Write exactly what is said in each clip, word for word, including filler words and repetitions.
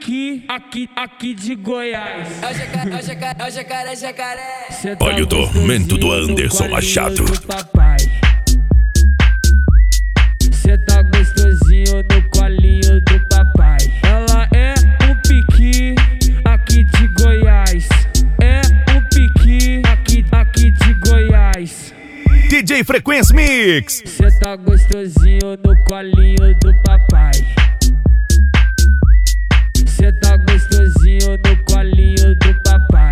pique aqui, aqui de Goiás. É o jacaré, é o jacaré, é o jacaré, jacaré. Cê tá Olha o tormento do Anderson Machado. do papai. Cê tá gostosinho no colinho do papai. Ela é um pique aqui de Goiás. É um pique aqui, aqui de Goiás. D J Frequência Mix. Cê tá gostosinho no colinho do papai. Cê tá gostosinho no colinho do papai.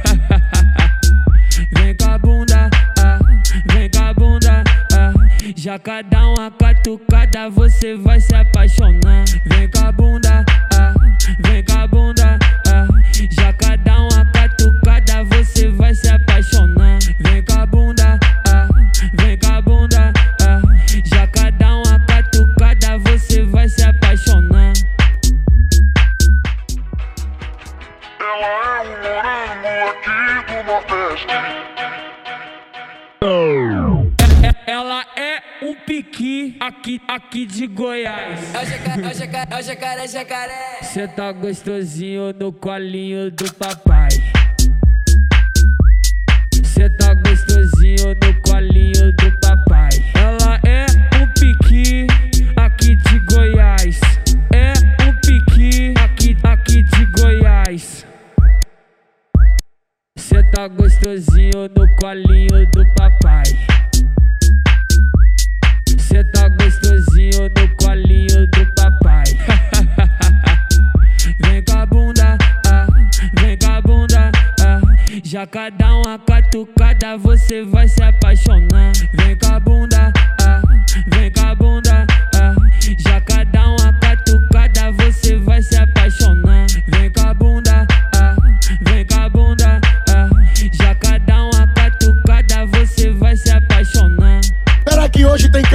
Vem com a bunda, ah, vem com a bunda, ah. Já cada uma catucada você vai se apaixonar. Vem com a bunda, ah, vem com a bunda, ah. Já cada uma catucada você vai se apaixonar. Vem com a bunda, ah, vem com a bunda, ah. Já cada uma catucada você vai se apaixonar. Ela é um morango aqui do Nordeste. Ela é um pique aqui, aqui de Goiás. É o jacaré, é o jacaré, é o jacaré, jacaré. Cê tá gostosinho no colinho do papai. Cê tá gostosinho no colinho do papai. Ela é um pique aqui de Goiás. É um pique aqui, aqui de Goiás. Cê tá gostosinho no colinho do papai. Cê tá gostosinho no colinho do papai. Vem com a bunda, ah, vem com a bunda, ah. Já cada uma catucada você vai se apaixonar. Vem com a bunda, ah, vem com a bunda.